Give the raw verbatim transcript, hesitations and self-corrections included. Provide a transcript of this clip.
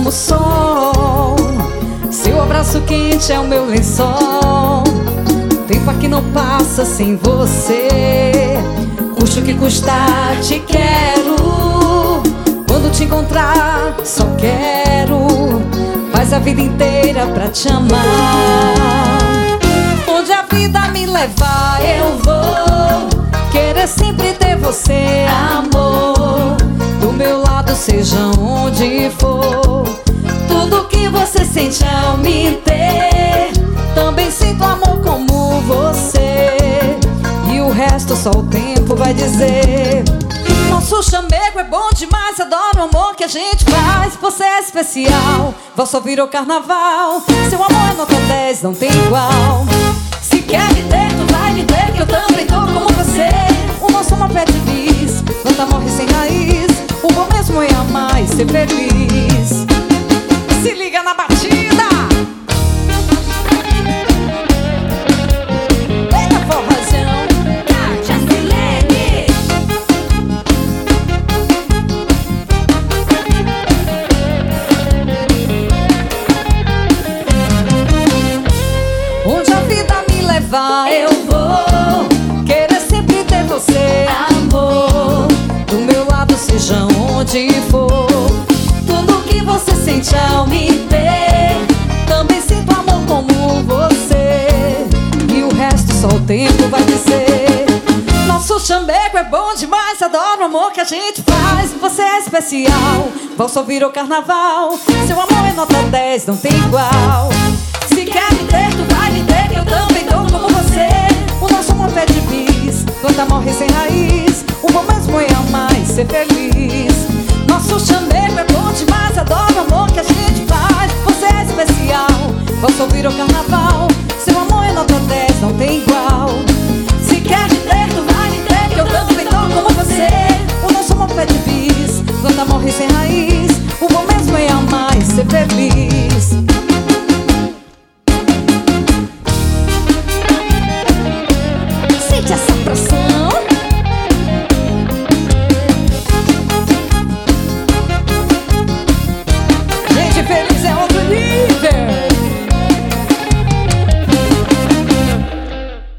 como o sol. Seu abraço quente é o meu lençol. O tempo aqui não passa sem você. Custe o que custar, te quero. Quando te encontrar, só quero faz a vida inteira pra te amar. Onde a vida me levar, eu vou querer sempre ter você, amor, do meu lado, seja onde for. Tudo que você sente ao me ter, também sinto amor como você. E o resto só o tempo vai dizer. Nosso chamego é bom demais, adoro o amor que a gente faz. Você é especial, Valsa virou carnaval. Seu amor é nota dez, não tem igual. Se quer me ter, tu vai me ter, que eu também tô como você. O nosso amor pede bis, planta morre sem raiz. O bom mesmo é amar e ser feliz. Se liga na batida. Eita forrozão, Kátia Silene. Onde a vida me levar, eu vou querer sempre ter você, amor, do meu lado, seja onde for. Tudo que você sente ao me ter, também sinto amor como você. E o resto só o tempo vai dizer. Nosso chamego é bom demais, adoro o amor que a gente faz. Você é especial, Valsa virou carnaval. Seu amor é nota dez, não tem igual. Se quer me ter, tu vai me ter, que eu também tô como você. O nosso amor pede bis, planta morre sem raiz. O bom mesmo é amar e ser feliz. Nosso chamego é bom demais, adoro o amor que a gente faz. Você é especial, Valsa virou carnaval.